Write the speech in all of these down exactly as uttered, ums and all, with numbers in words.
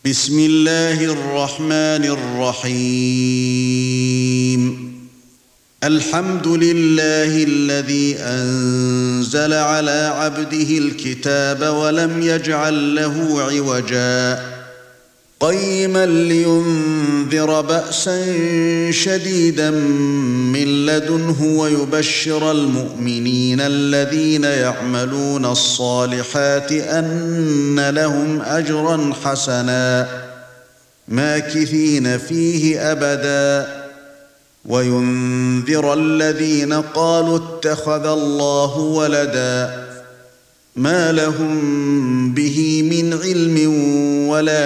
بسم الله الرحمن الرحيم الحمد لله الذي أنزل على عبده الكتاب ولم يجعل له عوجا قيما لينذر بأسا شديدا من لدنه ويبشر المؤمنين الذين يعملون الصالحات أن لهم أجرا حسنا ماكثين فيه أبدا وينذر الذين قالوا اتخذ الله ولدا ما لهم به من علم ولا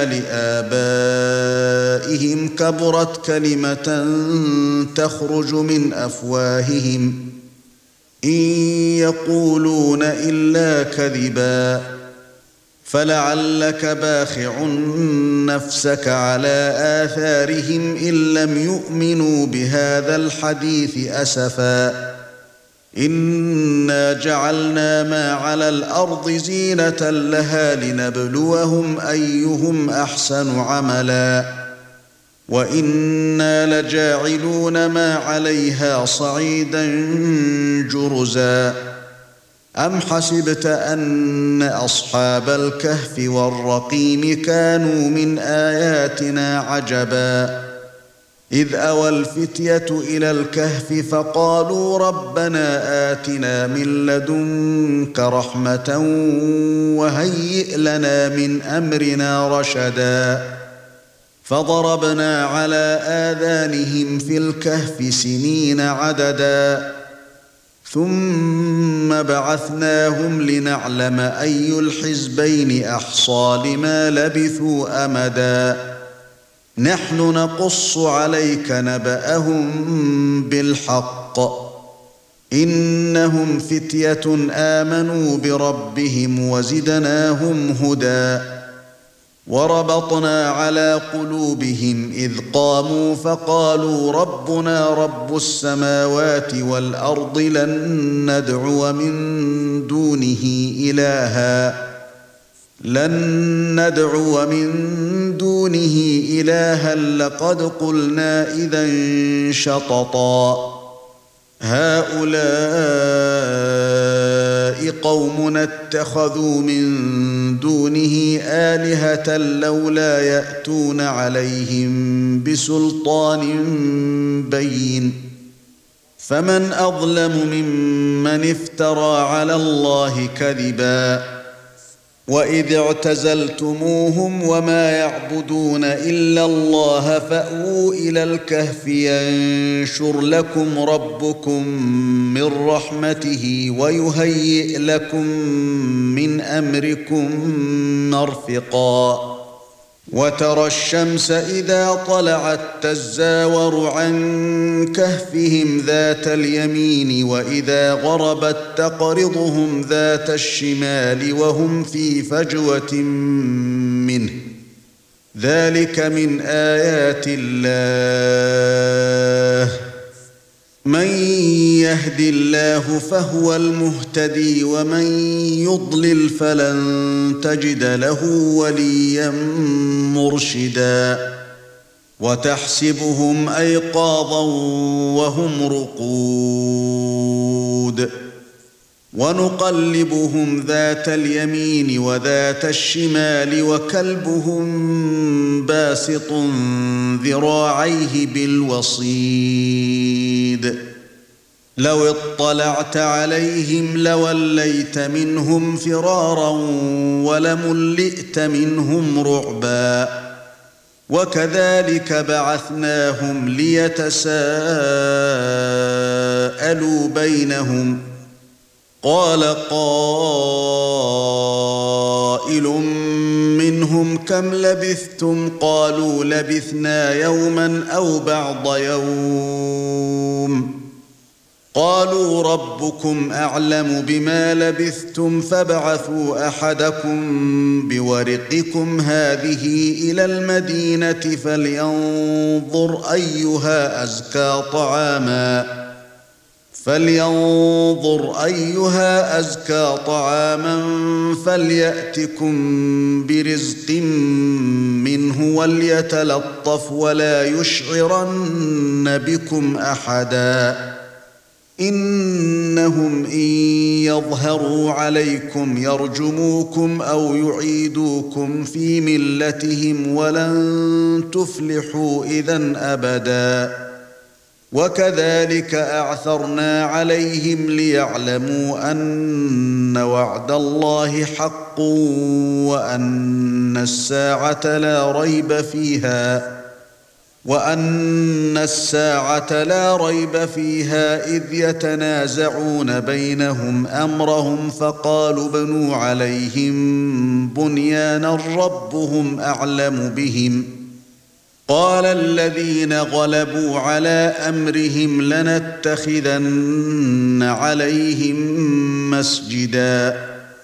لآبائهم كبرت كلمة تخرج من أفواههم إن يقولون إلا كذبا فلعلك باخع نفسك على آثارهم إن لم يؤمنوا بهذا الحديث أسفا إنا جعلنا ما على الأرض زينة لها لنبلوهم أيهم أحسن عملا وإنا لجاعلون ما عليها صعيدا جرزا أم حسبت أن أصحاب الكهف والرقيم كانوا من آياتنا عجبا إذ أوى الفتية إلى الكهف فقالوا ربنا آتنا من لدنك رحمة وهيئ لنا من أمرنا رشدا فضربنا على آذانهم في الكهف سنين عددا ثم بعثناهم لنعلم أي الحزبين أحصى لما لبثوا أمدا نحن نقص عليك نبأهم بالحق إنهم فتية آمنوا بربهم وزدناهم هدى وربطنا على قلوبهم إذ قاموا فقالوا ربنا رب السماوات والأرض لن ندعو من دونه إلها لن ندعو من دونه إلها لقد قلنا إذا شططا هؤلاء قومنا اتخذوا من دونه آلهة لولا يأتون عليهم بسلطان بين فمن أظلم ممن افترى على الله كذبا وإذ اعتزلتموهم وما يعبدون إلا الله فأووا إلى الكهف ينشر لكم ربكم من رحمته ويهيئ لكم من أمركم مرفقا وترى الشمس إذا طلعت تزاور عن كهفهم ذات اليمين وإذا غربت تقرضهم ذات الشمال وهم في فجوة منه ذلك من آيات الله من يهد الله فهو المهتدي ومن يضلل فلن تجد له وليا مرشدا وتحسبهم أيقاظا وهم رقود ونقلبهم ذات اليمين وذات الشمال وكلبهم باسط ذراعيه بالوصيد لو اطلعت عليهم لوليت منهم فرارا ولملئت منهم رعبا وكذلك بعثناهم ليتساءلوا بينهم قال قائل منهم كم لبثتم قالوا لبثنا يوما أو بعض يوم قالوا ربكم أعلم بما لبثتم فابعثوا أحدكم بورقكم هذه إلى المدينة فلينظر أيها أزكى طعاما فلينظر أيها أزكى طعاما فليأتكم برزق منه منه وليتلطف ولا يشعرن بكم أحدا إنهم إن يظهروا عليكم يرجموكم أو يعيدوكم في ملتهم ولن تفلحوا إذن أبدا وكذلك أعثرنا عليهم ليعلموا أن وعد الله حق وأن الساعة لا ريب فيها وأن الساعة لا ريب فيها إذ يتنازعون بينهم أمرهم فقالوا بنوا عليهم بنيانا ربهم أعلم بهم قال الذين غلبوا على أمرهم لنتخذن عليهم مسجدا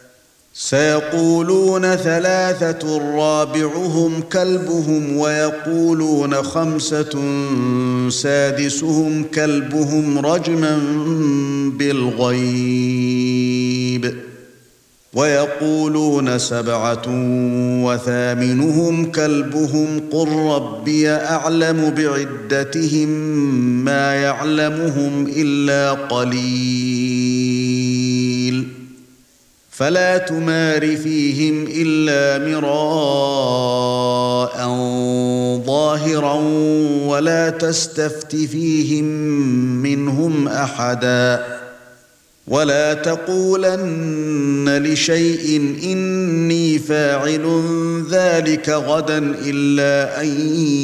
سيقولون ثلاثة رابعهم كلبهم ويقولون خمسة سادسهم كلبهم رجما بالغيب ويقولون سبعة وثامنهم كلبهم قل ربي أعلم بعدتهم ما يعلمهم إلا قليل فلا تمار فيهم إلا مراء ظاهرا ولا تستفت فيهم منهم أحدا ولا تقولن لشيء إني فاعل ذلك غدا إلا أن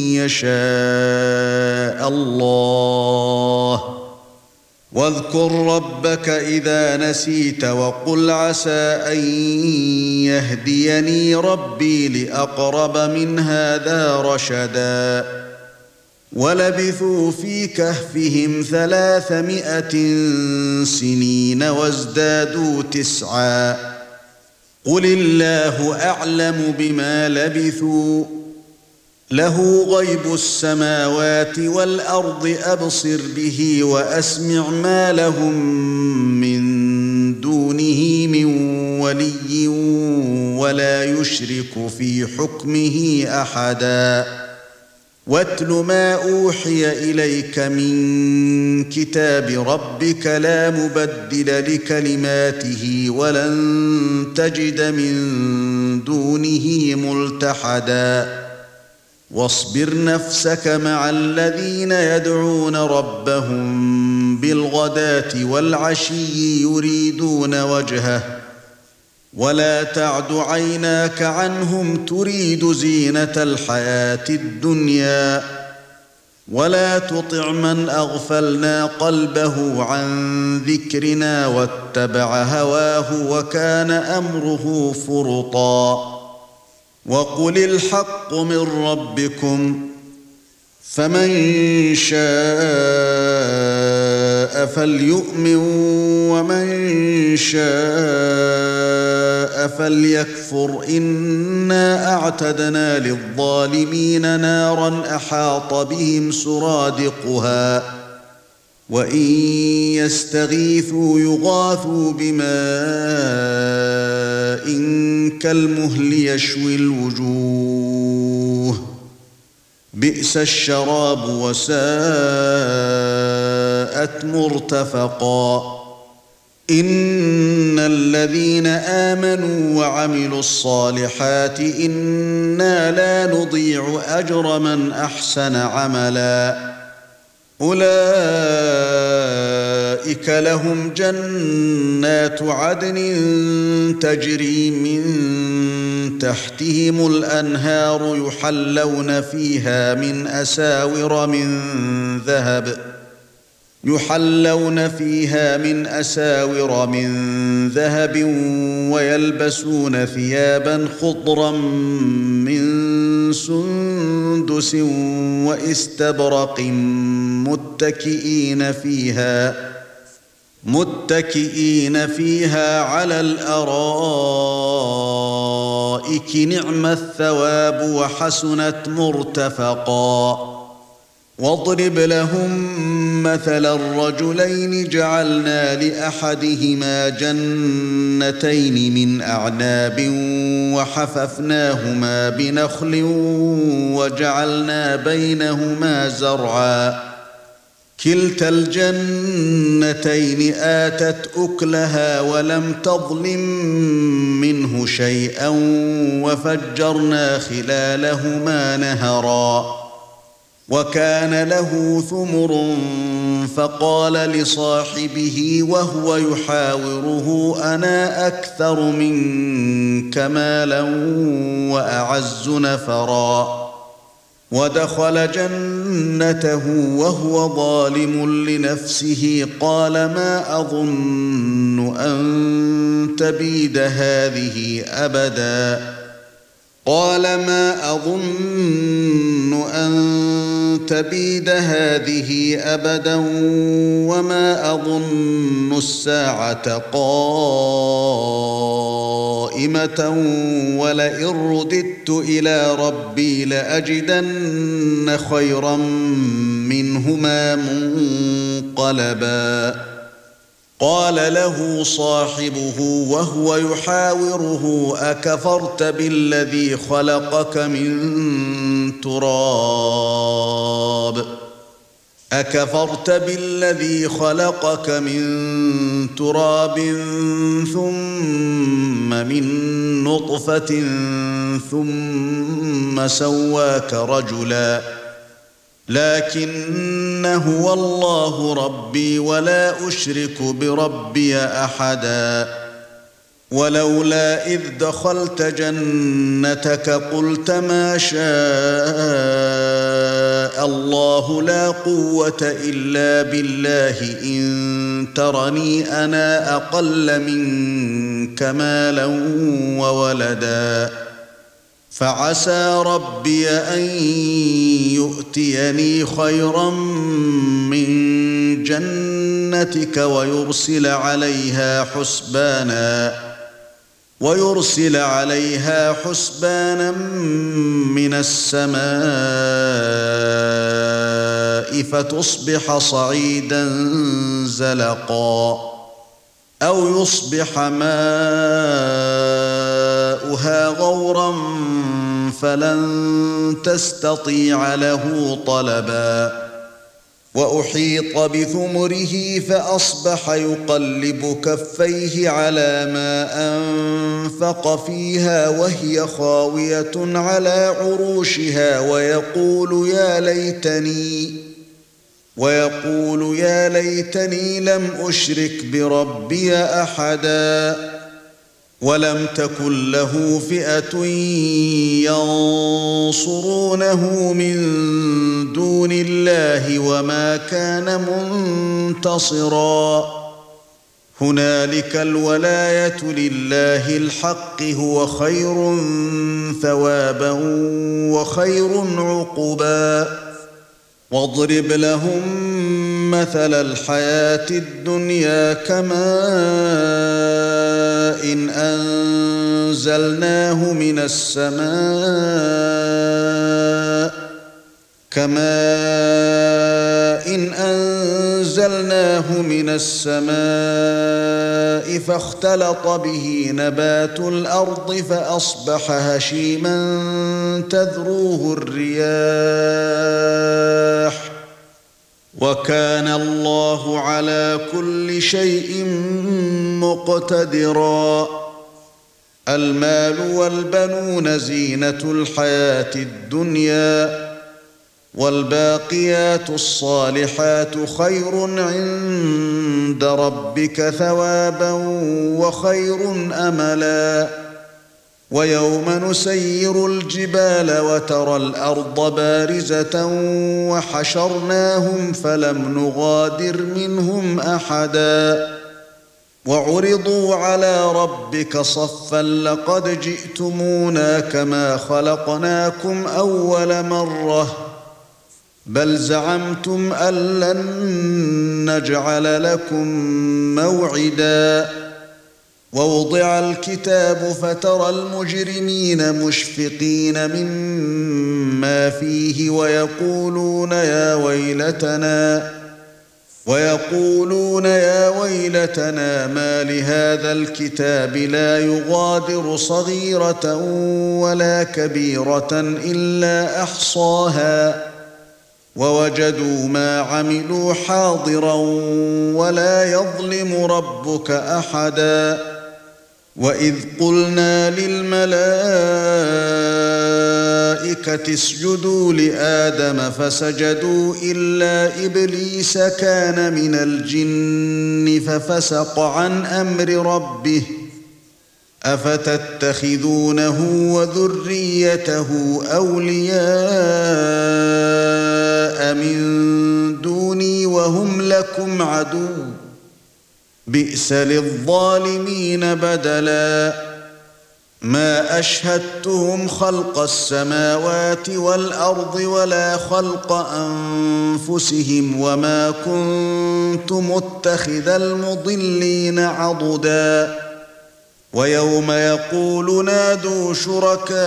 يشاء الله واذكر ربك إذا نسيت وقل عسى أن يهديني ربي لأقرب من هذا رشدا ولبثوا في كهفهم ثلاثمائة سنين وازدادوا تسعا قل الله أعلم بما لبثوا له غيب السماوات والأرض أبصر به وأسمع ما لهم من دونه من ولي ولا يشرك في حكمه أحدا واتل ما أوحي إليك من كتاب ربك لا مبدل لكلماته ولن تجد من دونه ملتحدا واصبر نفسك مع الذين يدعون ربهم بالغداة والعشي يريدون وجهه ولا تعد عيناك عنهم تريد زينة الحياة الدنيا ولا تطع من أغفلنا قلبه عن ذكرنا واتبع هواه وكان أمره فرطا وقل الحق من ربكم فمن شاء فليؤمن ومن شاء فليكفر إنا أعتدنا للظالمين نارا أحاط بهم سرادقها وإن يستغيثوا يغاثوا بماء كالمهل يشوي الوجوه بئس الشراب وساءت مرتفقا إن الذين آمنوا وعملوا الصالحات إنا لا نضيع أجر من أحسن عملا أولئك لهم جنات عدن تجري من تحتهم الأنهار يحلون فيها من أساور من ذهب يحلون فيها من أساور من ذهب ويلبسون ثيابا خضرا من سندس واستبرق متكئين فيها متكئين فيها على الأرائك نعم الثواب وحسنت مرتفقا واضرب لهم مثل الرجلين جعلنا لأحدهما جنتين من أعناب وحففناهما بنخل وجعلنا بينهما زرعا كلتا الجنتين آتت أكلها ولم تظلم منه شيئا وفجرنا خلالهما نهرا وكان له ثمر فقال لصاحبه وهو يحاوره أنا أكثر منك مالا وأعز نفرا ودخل جنته وهو ظالم لنفسه قال ما أظن أن تبيد هذه أبدا قال ما أظن أن تبيد هذه أبدا وما أظن الساعة قائمة ولئن رددت إلى ربي لأجدن خيرا منهما منقلبا قال له صاحبه وهو يحاوره أكفرت بالذي خلقك من تراب أكفرت بالذي خلقك من تراب ثم من نطفة ثم سواك رجلا لكن هو الله ربي ولا أشرك بربي أحدا ولولا إذ دخلت جنتك قلت ما شاء الله لا قوة إلا بالله إن ترني أنا أقل منك مالا وولدا فعسى ربي أن يؤتيني خيرا من جنتك ويرسل عليها حسبانا ويرسل عليها حسبانا من السماء فتصبح صعيدا زلقا أو يصبح ماؤها غورا فلن تستطيع له طلبا وأحيط بثمره فأصبح يقلب كفيه على ما أنفق فيها وهي خاوية على عروشها ويقول يا ليتني ويقول يا ليتني لم أشرك بربي أحدا ولم تكن له فئة ينصرونه من دون الله وما كان منتصرا هنالك الولاية لله الحق هو خير ثوابا وخير عقبا واضرب لهم مثل الحياة الدنيا كماء إن أنزلناه من السماء كماء إن أنزلناه من السماء فاختلط به نبات الأرض فأصبح هشيما تذروه الرياح وكان الله على كل شيء مقتدرا المال والبنون زينة الحياة الدنيا والباقيات الصالحات خير عند ربك ثوابا وخير أملا ويوم نسير الجبال وترى الأرض بارزة وحشرناهم فلم نغادر منهم أحدا وعرضوا على ربك صفا لقد جئتمونا كما خلقناكم أول مرة بل زعمتم أن لن نجعل لكم موعدا ووضع الكتاب فترى المجرمين مشفقين مما فيه ويقولون يا ويلتنا ويقولون يا ويلتنا ما لهذا الكتاب لا يغادر صغيرة ولا كبيرة إلا أحصاها ووجدوا ما عملوا حاضرا ولا يظلم ربك أحدا وإذ قلنا للملائكة اسجدوا لآدم فسجدوا إلا إبليس كان من الجن ففسق عن أمر ربه أفتتخذونه وذريته أولياء من دوني وهم لكم عدو بئس للظالمين بدلا ما أشهدتهم خلق السماوات والأرض ولا خلق أنفسهم وما كنت متخذ المضلين عضدا ويوم يقول نادوا شركائي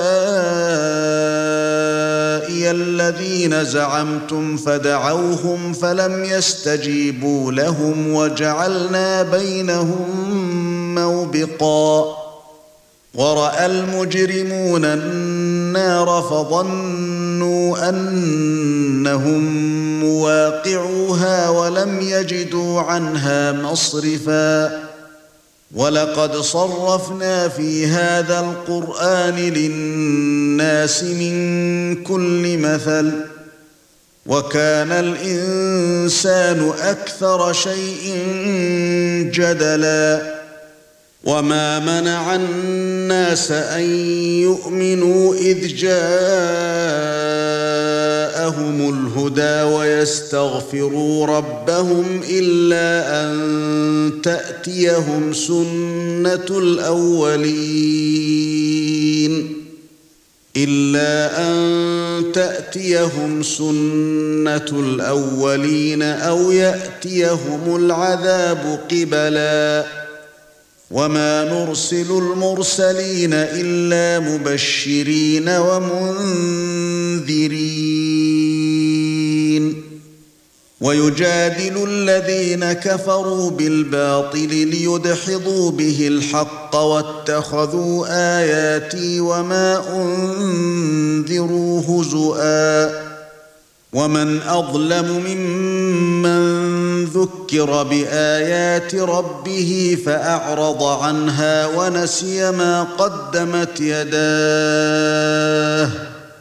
الذين زعمتم فدعوهم فلم يستجيبوا لهم وجعلنا بينهم موبقا ورأى المجرمون النار فظنوا أنهم مواقعوها ولم يجدوا عنها مصرفا ولقد صرفنا في هذا القرآن للناس من كل مثل وكان الإنسان أكثر شيء جدلا وما منع الناس أن يؤمنوا إذ جاءهم الهدى ويستغفروا ربهم إلا أن تأتيهم سنة الأولين إلا أن تأتيهم سنة الأولين أو يأتيهم العذاب قبلا وما نرسل المرسلين إلا مبشرين ومنذرين ويجادل الذين كفروا بالباطل ليدحضوا به الحق واتخذوا آياتي وما أنذروا هزؤا ومن أظلم ممن ذكر بآيات ربه فأعرض عنها ونسي ما قدمت يداه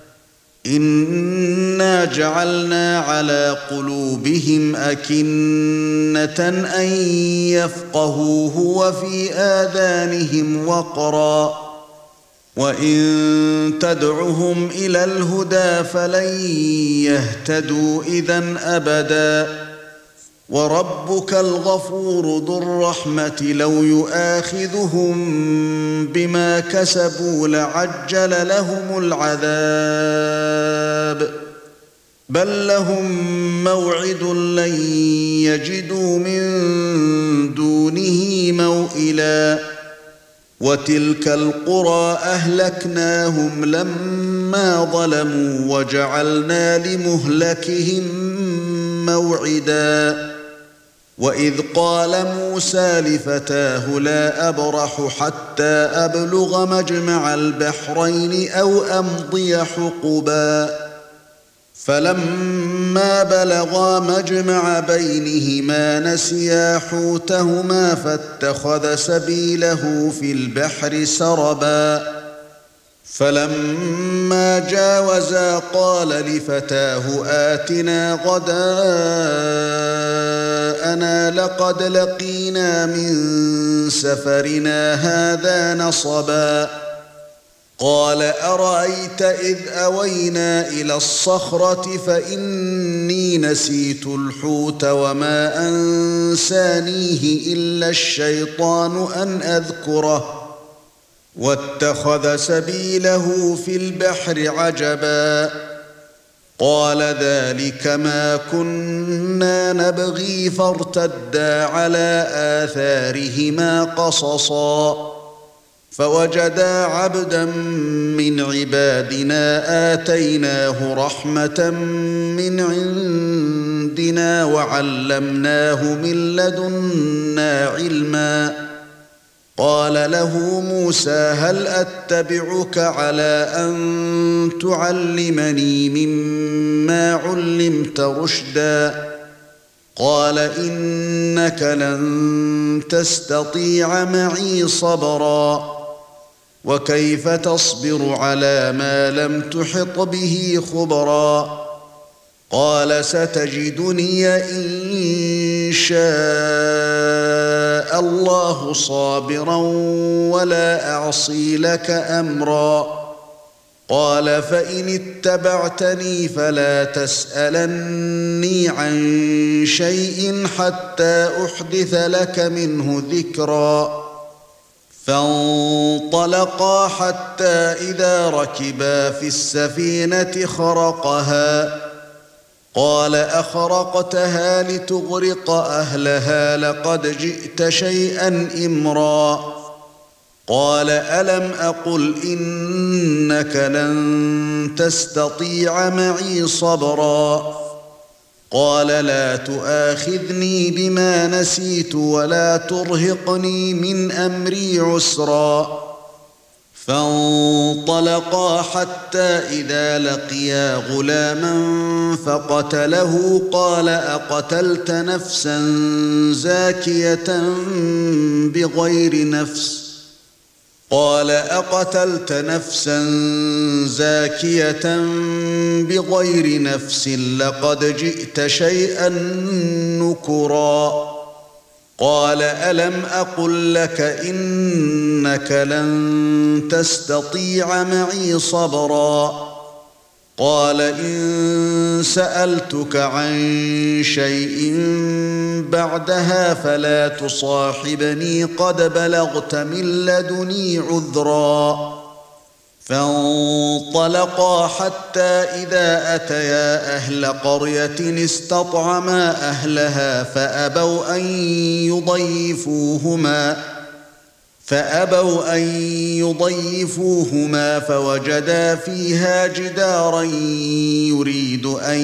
إنا جعلنا على قلوبهم أكنة أن يفقهوه وفي آذانهم وقرا وإن تدعهم إلى الهدى فلن يهتدوا إذن أبدا وربك الغفور ذو الرحمة لو يؤاخذهم بما كسبوا لعجل لهم العذاب بل لهم موعد لن يجدوا من دونه موئلا وتلك القرى أهلكناهم لما ظلموا وجعلنا لمهلكهم موعدا وإذ قال موسى لفتاه لا أبرح حتى أبلغ مجمع البحرين أو أمضي حقبا فلما بلغا مجمع بينهما نسيا حوتهما فاتخذ سبيله في البحر سربا فلما جاوزا قال لفتاه آتنا غداءنا لقد لقينا من سفرنا هذا نصبا قال أرأيت إذ أوينا إلى الصخرة فإني نسيت الحوت وما أنسانيه إلا الشيطان أن أذكره واتخذ سبيله في البحر عجبا قال ذلك ما كنا نبغي فارتدا على آثارهما قصصا فوجدا عبدا من عبادنا آتيناه رحمة من عندنا وعلمناه من لدنا علما قال له موسى هل أتبعك على أن تعلمني مما علمت رشدا قال إنك لن تستطيع معي صبرا وكيف تصبر على ما لم تحط به خبرا قال ستجدني إن شاء الله صابرا ولا أعصي لك أمرا قال فإن اتبعتني فلا تسألني عن شيء حتى أحدث لك منه ذكرا فانطلقا حتى إذا ركبا في السفينة خرقها قال أخرقتها لتغرق أهلها لقد جئت شيئا إمرا قال ألم أقل إنك لن تستطيع معي صبرا قال لا تؤاخذني بما نسيت ولا ترهقني من أمري عسرا فانطلقا حتى إذا لقيا غلاما فقتله قال أقتلت نفسا زاكية بغير نفس قال أقتلت نفسا زاكية بغير نفس لقد جئت شيئا نكرا قال ألم أقل لك إنك لن تستطيع معي صبرا قال إن سألتك عن شيء بعدها فلا تصاحبني قد بلغت من لدني عذرا فانطلقا حتى إذا أتيا أهل قرية استطعما أهلها فأبوا أن يضيفوهما فأبوا أن يضيفوهما فوجدا فيها جدارا يريد أن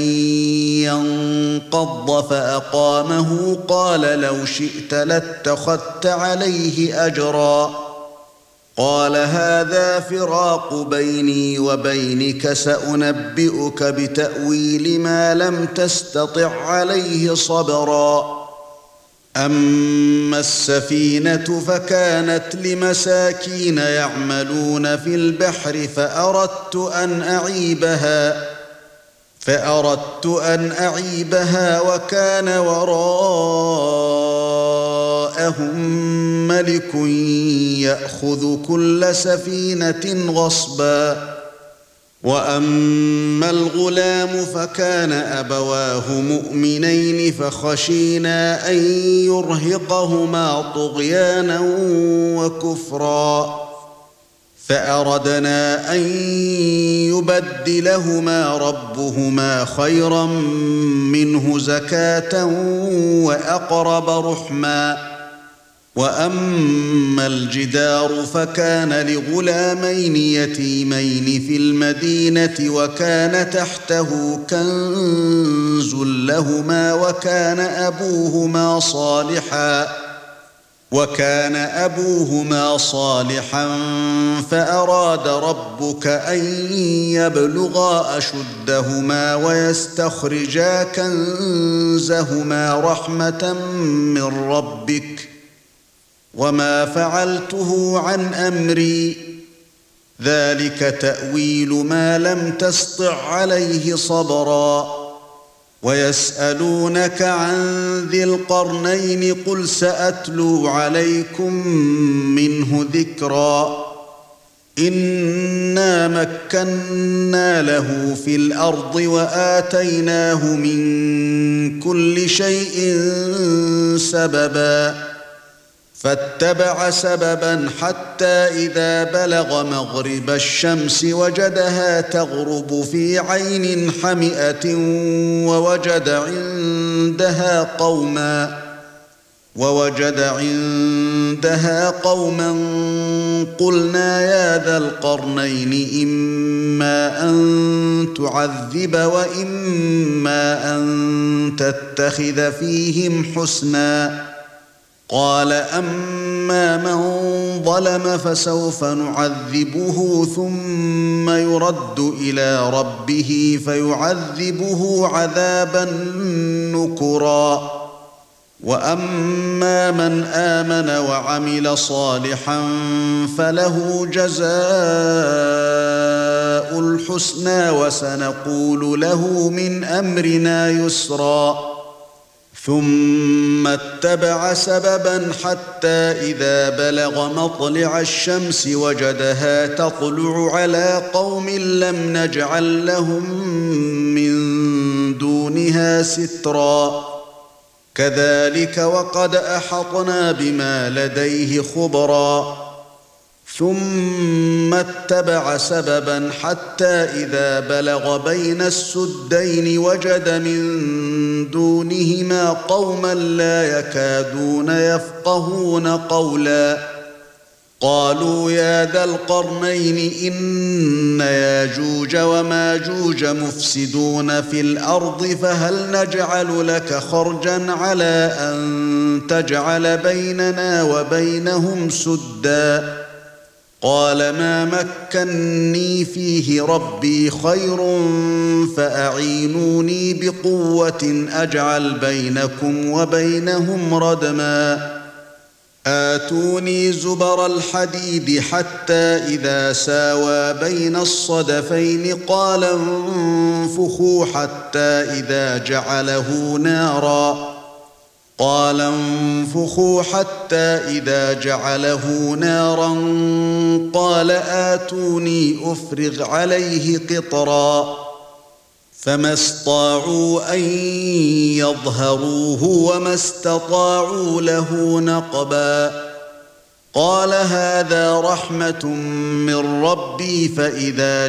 ينقض فأقامه قال لو شئت لاتخذت عليه أجرا قال هذا فراق بيني وبينك سأنبئك بتأويل ما لم تستطع عليه صبرا أما السفينة فكانت لمساكين يعملون في البحر فأردت أن أعيبها فأردت أن أعيبها وكان وراءهم ملك يأخذ كل سفينة غصبا وأما الغلام فكان أبواه مؤمنين فخشينا أن يرهقهما طغيانا وكفرا فأردنا أن يبدلهما ربهما خيرا منه زكاة وأقرب رحما وأما الجدار فكان لغلامين يتيمين في المدينة وكان تحته كنز لهما وكان أبوهما صالحا وكان أبوهما صالحا فأراد ربك أن يبلغا أشدهما ويستخرجا كنزهما رحمة من ربك وما فعلته عن أمري ذلك تأويل ما لم تسطع عليه صبرا ويسألونك عن ذي القرنين قل سأتلو عليكم منه ذكرا إنا مكنا له في الأرض وآتيناه من كل شيء سببا فاتبع سببا حتى إذا بلغ مغرب الشمس وجدها تغرب في عين حمئة ووجد عندها قوما ووجد عندها قوما قلنا يا ذا القرنين إما أن تعذب وإما أن تتخذ فيهم حسنا قال أما من ظلم فسوف نعذبه ثم يرد إلى ربه فيعذبه عذابا نكرا وأما من آمن وعمل صالحا فله جزاء الحسنى وسنقول له من أمرنا يسرا ثم اتبع سببا حتى إذا بلغ مطلع الشمس وجدها تطلع على قوم لم نجعل لهم من دونها سترا كذلك وقد أحطنا بما لديه خبرا ثم اتبع سببا حتى إذا بلغ بين السدين وجد من دونهما قوما لا يكادون يفقهون قولا قالوا يا ذا القرنين إن ياجوج وماجوج مفسدون في الأرض فهل نجعل لك خرجا على أن تجعل بيننا وبينهم سدا قال ما مكنني فيه ربي خير فأعينوني بقوة أجعل بينكم وبينهم ردما آتوني زبر الحديد حتى إذا ساوى بين الصدفين قال انفخوا حتى إذا جعله نارا قال انفخوا حتى إذا جعله نارا قال آتوني أفرغ عليه قطرا فما استطاعوا أن يظهروه وما استطاعوا له نقبا قال هذا رحمة من ربي فإذا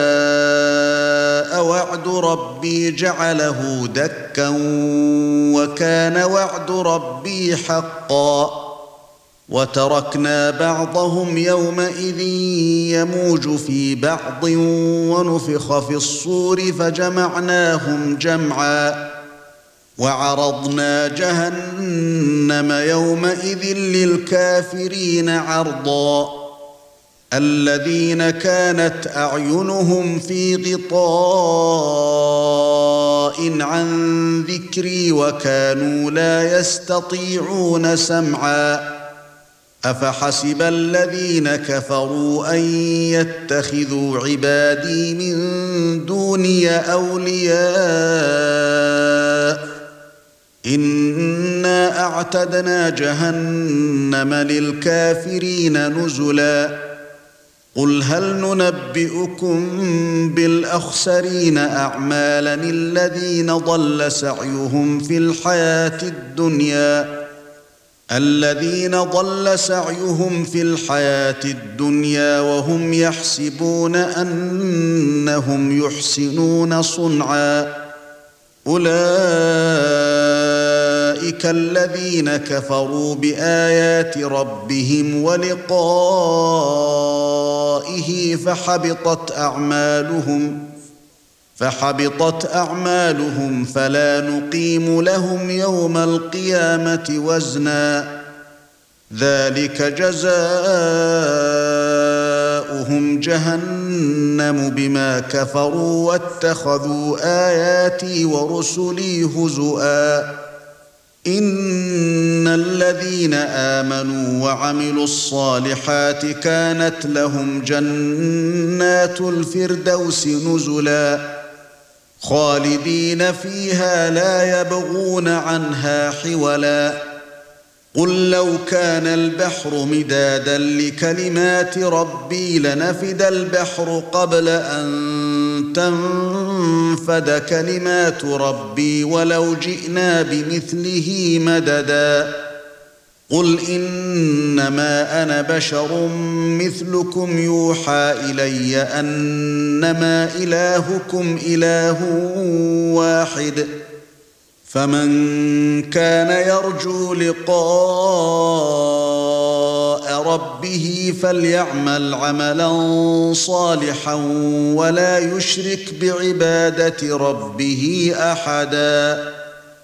جاء وعد ربي جعله دكا وكان وعد ربي حقا وتركنا بعضهم يومئذ يموج في بعض ونفخ في الصور فجمعناهم جمعا وعرضنا جهنم يومئذ للكافرين عرضا الذين كانت أعينهم في غطاء عن ذكري وكانوا لا يستطيعون سمعا أفحسب الذين كفروا أن يتخذوا عبادي من دوني أولياء إنا أعتدنا جهنم للكافرين نزلا قل هل ننبئكم بالأخسرين أعمالا الذين ضل سعيهم في الحياة الدنيا الذين ضل سعيهم في الحياة الدنيا وهم يحسبون أنهم يحسنون صنعا أولئك الذين كفروا بآيات ربهم ولقائه فحبطت أعمالهم فحبطت أعمالهم فلا نقيم لهم يوم القيامة وزنا ذلك جزاؤهم جهنم بما كفروا واتخذوا آياتي ورسلي هزؤا إن الذين آمنوا وعملوا الصالحات كانت لهم جنات الفردوس نزلا خالدين فيها لا يبغون عنها حولا قل لو كان البحر مدادا لكلمات ربي لنفد البحر قبل أن تنفد كلمات ربي ولو جئنا بمثله مددا قل انما انا بشر مثلكم يوحى الي انما الهكم اله واحد فمن كان يرجو لقاء ربه فليعمل عملا صالحا ولا يشرك بعبادة ربه احدا